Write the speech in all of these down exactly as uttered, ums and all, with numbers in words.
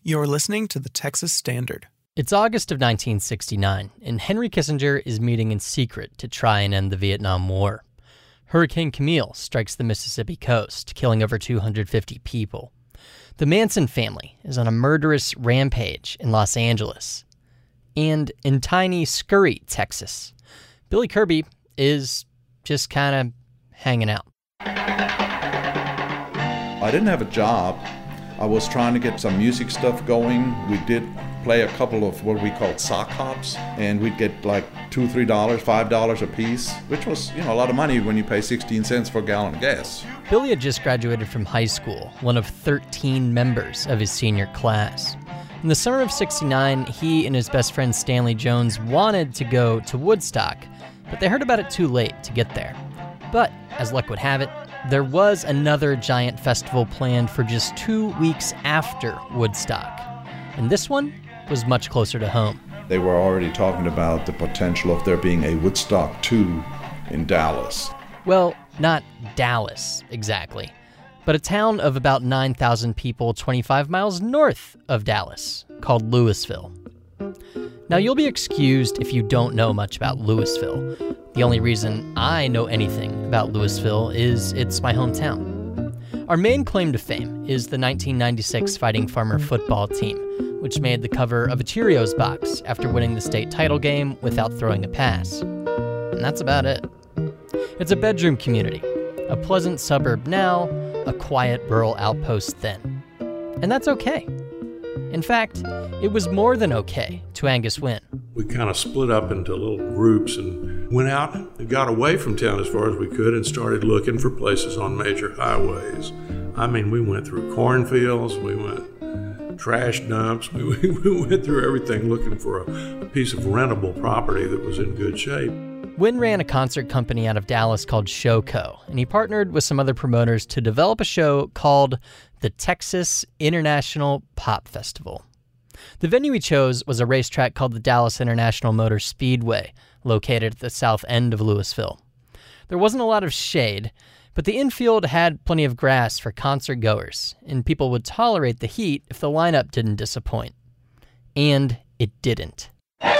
You're listening to the Texas Standard. It's August of nineteen sixty-nine, and Henry Kissinger is meeting in secret to try and end the Vietnam War. Hurricane Camille strikes the Mississippi coast, killing over two hundred fifty people. The Manson family is on a murderous rampage in Los Angeles. And in tiny Scurry, Texas, Billy Kirby is just kind of hanging out. I didn't have a job. I was trying to get some music stuff going. We did play a couple of what we called sock hops, and we'd get like two, three dollars, five dollars a piece, which was, you know, a lot of money when you pay sixteen cents for a gallon of gas. Billy had just graduated from high school, one of thirteen members of his senior class. In the summer of sixty-nine, he and his best friend Stanley Jones wanted to go to Woodstock, but they heard about it too late to get there. But, as luck would have it, there was another giant festival planned for just two weeks after Woodstock. And this one was much closer to home. They were already talking about the potential of there being a Woodstock two in Dallas. Well, not Dallas, exactly, but a town of about nine thousand people twenty-five miles north of Dallas called Louisville. Now, you'll be excused if you don't know much about Louisville. The only reason I know anything about Louisville is it's my hometown. Our main claim to fame is the nineteen ninety-six Fighting Farmer football team, which made the cover of a Cheerios box after winning the state title game without throwing a pass. And that's about it. It's a bedroom community, a pleasant suburb now, a quiet rural outpost then. And that's okay. In fact, it was more than okay to Angus Wynn. We kind of split up into little groups and went out and got away from town as far as we could and started looking for places on major highways. I mean, we went through cornfields, we went trash dumps, we, we went through everything looking for a, a piece of rentable property that was in good shape. Wynn ran a concert company out of Dallas called Showco, and he partnered with some other promoters to develop a show called the Texas International Pop Festival. The venue he chose was a racetrack called the Dallas International Motor Speedway, located at the south end of Louisville. There wasn't a lot of shade, but the infield had plenty of grass for concert goers, and people would tolerate the heat if the lineup didn't disappoint. And it didn't.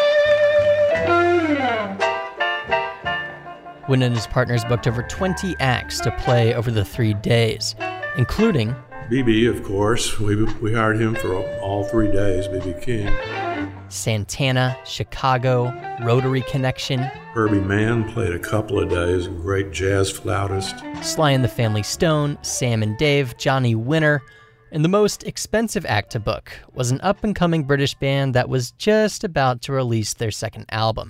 Wynn and his partners booked over twenty acts to play over the three days, including B B, of course. We we hired him for all three days, B B King. Santana, Chicago, Rotary Connection. Herbie Mann played a couple of days, a great jazz flautist. Sly and the Family Stone, Sam and Dave, Johnny Winter. And the most expensive act to book was an up-and-coming British band that was just about to release their second album.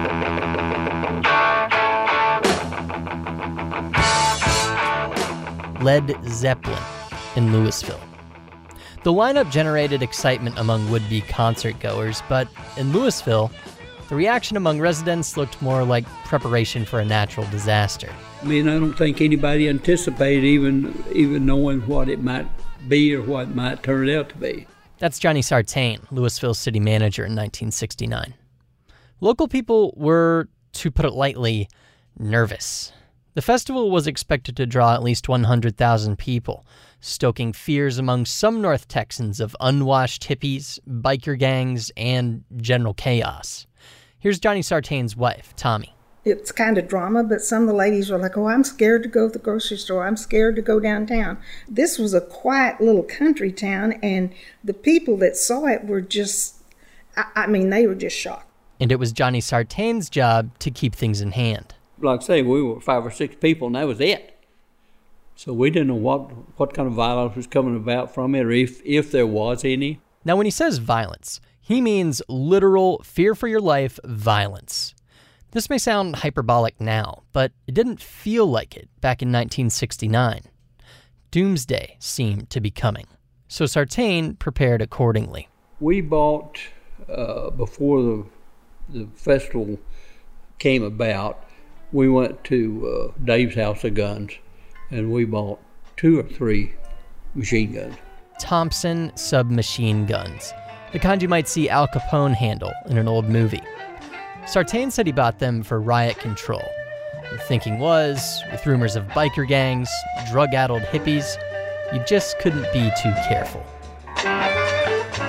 Led Zeppelin in Louisville. The lineup generated excitement among would-be concert goers, but in Louisville, the reaction among residents looked more like preparation for a natural disaster. I mean, I don't think anybody anticipated even even knowing what it might be or what it might turn out to be. That's Johnny Sartain, Louisville's city manager in nineteen sixty-nine. Local people were, to put it lightly, nervous. The festival was expected to draw at least one hundred thousand people, stoking fears among some North Texans of unwashed hippies, biker gangs, and general chaos. Here's Johnny Sartain's wife, Tommy. It's kind of drama, but some of the ladies were like, oh, I'm scared to go to the grocery store. I'm scared to go downtown. This was a quiet little country town, and the people that saw it were just, I, I mean, they were just shocked. And it was Johnny Sartain's job to keep things in hand. Like I say, we were five or six people, and that was it. So we didn't know what, what kind of violence was coming about from it, or if, if there was any. Now, when he says violence, he means literal fear-for-your-life violence. This may sound hyperbolic now, but it didn't feel like it back in nineteen sixty-nine. Doomsday seemed to be coming, so Sartain prepared accordingly. We bought, uh, before the, the festival came about, we went to uh, Dave's House of Guns, and we bought two or three machine guns. Thompson submachine guns, the kind you might see Al Capone handle in an old movie. Sartain said he bought them for riot control. The thinking was, with rumors of biker gangs, drug-addled hippies, you just couldn't be too careful.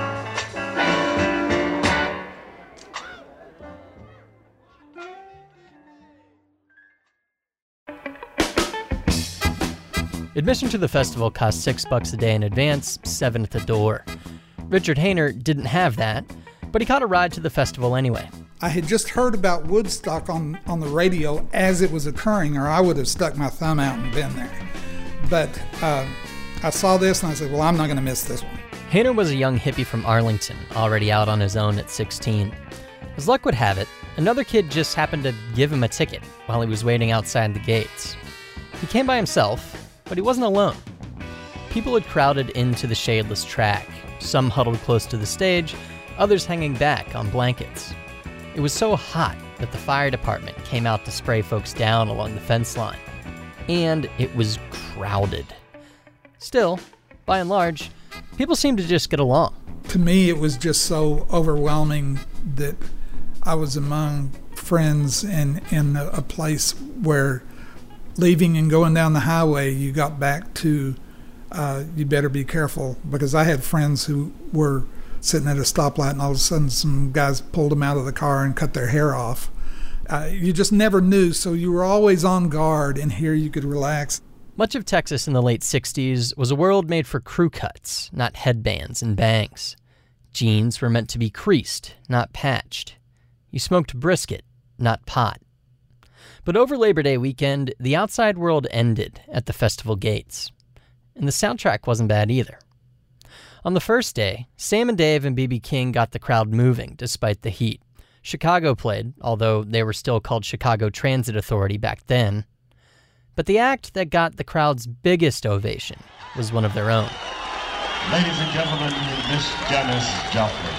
Admission to the festival cost six bucks a day in advance, seven at the door. Richard Hayner didn't have that, but he caught a ride to the festival anyway. I had just heard about Woodstock on, on the radio as it was occurring, or I would have stuck my thumb out and been there. But uh, I saw this and I said, well, I'm not going to miss this one. Hayner was a young hippie from Arlington, already out on his own at sixteen. As luck would have it, another kid just happened to give him a ticket while he was waiting outside the gates. He came by himself, but he wasn't alone. People had crowded into the shadeless track, some huddled close to the stage, others hanging back on blankets. It was so hot that the fire department came out to spray folks down along the fence line. And it was crowded. Still, by and large, people seemed to just get along. To me, it was just so overwhelming that I was among friends in, in a place where leaving and going down the highway, you got back to, uh, you better be careful, because I had friends who were sitting at a stoplight and all of a sudden some guys pulled them out of the car and cut their hair off. Uh, you just never knew, so you were always on guard, and here you could relax. Much of Texas in the late sixties was a world made for crew cuts, not headbands and bangs. Jeans were meant to be creased, not patched. You smoked brisket, not pot. But over Labor Day weekend, the outside world ended at the festival gates. And the soundtrack wasn't bad either. On the first day, Sam and Dave and B B King got the crowd moving despite the heat. Chicago played, although they were still called Chicago Transit Authority back then. But the act that got the crowd's biggest ovation was one of their own. Ladies and gentlemen, Miss Janis Joplin.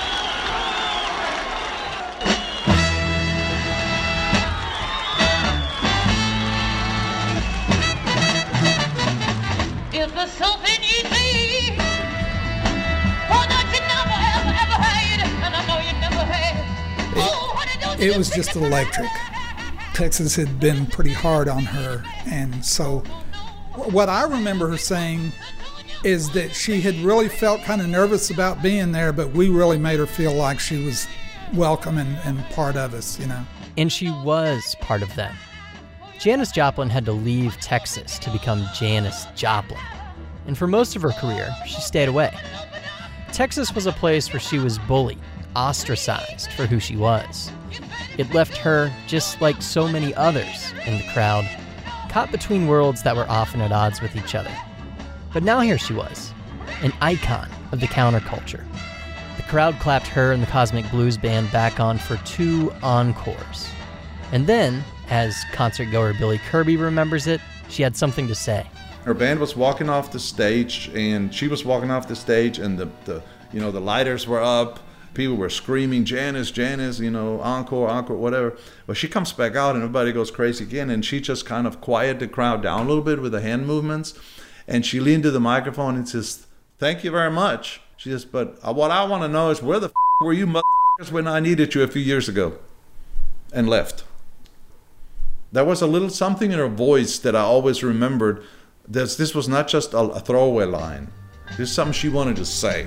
If there's something you need, oh, that you never, ever, ever had, and I know you never had. Oh, honey, don't It you was just electric. Texas had been pretty hard on her, and so what I remember her saying is that she had really felt kind of nervous about being there, but we really made her feel like she was welcome and, and part of us, you know. And she was part of them. Janis Joplin had to leave Texas to become Janis Joplin. And for most of her career, she stayed away. Texas was a place where she was bullied, ostracized for who she was. It left her, just like so many others in the crowd, caught between worlds that were often at odds with each other. But now here she was, an icon of the counterculture. The crowd clapped her and the Cosmic Blues Band back on for two encores. And then, as concertgoer Billy Kirby remembers it, she had something to say. Her band was walking off the stage, and she was walking off the stage, and the, the you know, the lighters were up. People were screaming, Janis, Janis, you know, encore, encore, whatever. But she comes back out, and everybody goes crazy again, and she just kind of quieted the crowd down a little bit with the hand movements. And she leaned to the microphone and says, thank you very much. She says, but what I want to know is, where the f*** were you motherfuckers when I needed you a few years ago? And left. There was a little something in her voice that I always remembered. That this was not just a, a throwaway line. This is something she wanted to say.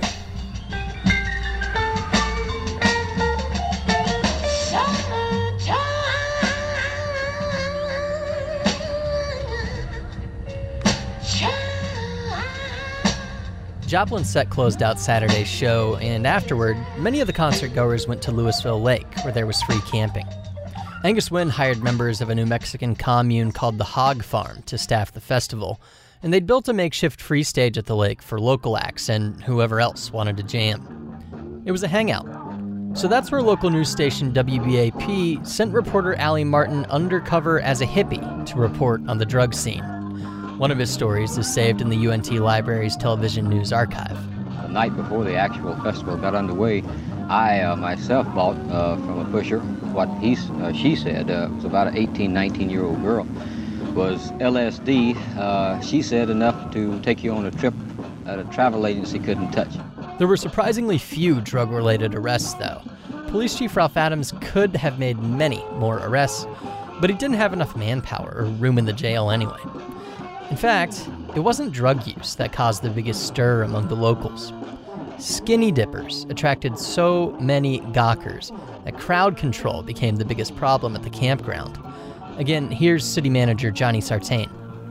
Joplin's set closed out Saturday's show, and afterward, many of the concertgoers went to Louisville Lake, where there was free camping. Angus Wynn hired members of a New Mexican commune called the Hog Farm to staff the festival, and they'd built a makeshift free stage at the lake for local acts and whoever else wanted to jam. It was a hangout. So that's where local news station W B A P sent reporter Allie Martin undercover as a hippie to report on the drug scene. One of his stories is saved in the U N T Library's television news archive. The night before the actual festival got underway, I uh, myself bought uh, from a pusher what he, uh, she said uh, was about an eighteen, nineteen-year-old girl, was L S D. Uh, she said enough to take you on a trip that a travel agency couldn't touch. There were surprisingly few drug-related arrests, though. Police Chief Ralph Adams could have made many more arrests, but he didn't have enough manpower or room in the jail anyway. In fact, it wasn't drug use that caused the biggest stir among the locals. Skinny dippers attracted so many gawkers that crowd control became the biggest problem at the campground. Again, here's city manager Johnny Sartain.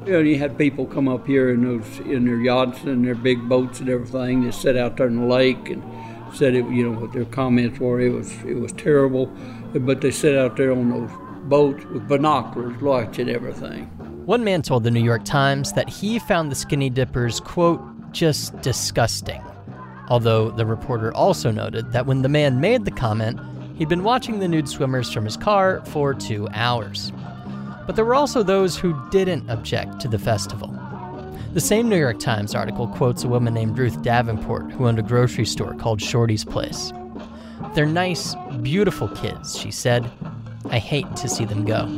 You know, you had people come up here in those in their yachts and their big boats and everything. They sat out there in the lake and said it. You know what their comments were. It was it was terrible, but they sat out there on those boats with binoculars, watching everything. One man told the New York Times that he found the Skinny Dippers, quote, just disgusting. Although the reporter also noted that when the man made the comment, he'd been watching the nude swimmers from his car for two hours. But there were also those who didn't object to the festival. The same New York Times article quotes a woman named Ruth Davenport who owned a grocery store called Shorty's Place. They're nice, beautiful kids, she said. I hate to see them go.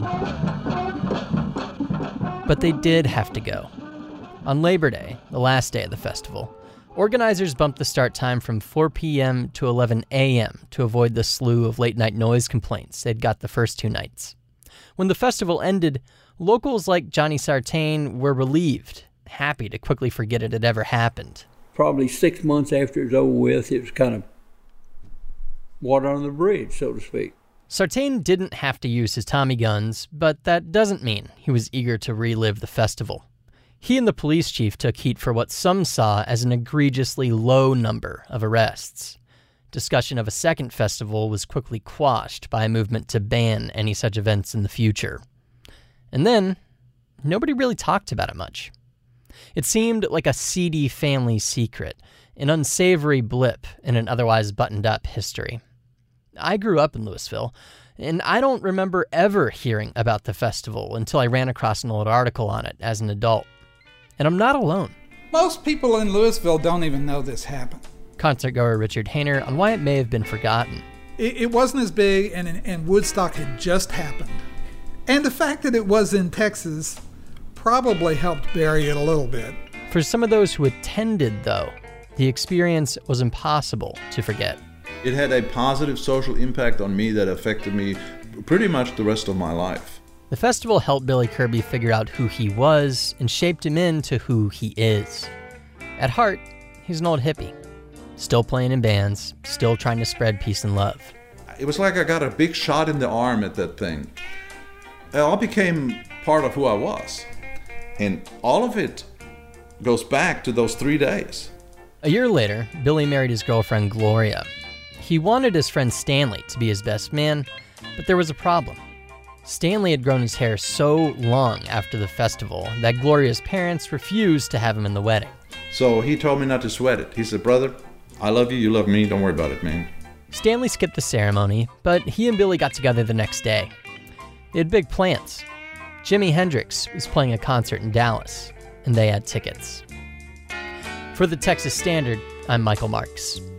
But they did have to go. On Labor Day, the last day of the festival, organizers bumped the start time from four p.m. to eleven a.m. to avoid the slew of late-night noise complaints they'd got the first two nights. When the festival ended, locals like Johnny Sartain were relieved, happy to quickly forget it had ever happened. Probably six months after it was over with, it was kind of water on the bridge, so to speak. Sartain didn't have to use his Tommy guns, but that doesn't mean he was eager to relive the festival. He and the police chief took heat for what some saw as an egregiously low number of arrests. Discussion of a second festival was quickly quashed by a movement to ban any such events in the future. And then, nobody really talked about it much. It seemed like a seedy family secret, an unsavory blip in an otherwise buttoned-up history. I grew up in Louisville, and I don't remember ever hearing about the festival until I ran across an old article on it as an adult. And I'm not alone. Most people in Louisville don't even know this happened. Concertgoer Richard Hayner on why it may have been forgotten. It, it wasn't as big, and, and Woodstock had just happened. And the fact that it was in Texas probably helped bury it a little bit. For some of those who attended, though, the experience was impossible to forget. It had a positive social impact on me that affected me pretty much the rest of my life. The festival helped Billy Kirby figure out who he was and shaped him into who he is. At heart, he's an old hippie, still playing in bands, still trying to spread peace and love. It was like I got a big shot in the arm at that thing. It all became part of who I was. And all of it goes back to those three days. A year later, Billy married his girlfriend Gloria. He wanted his friend Stanley to be his best man, but there was a problem. Stanley had grown his hair so long after the festival that Gloria's parents refused to have him in the wedding. So he told me not to sweat it. He said, brother, I love you, you love me, don't worry about it, man. Stanley skipped the ceremony, but he and Billy got together the next day. They had big plans. Jimi Hendrix was playing a concert in Dallas, and they had tickets. For the Texas Standard, I'm Michael Marks.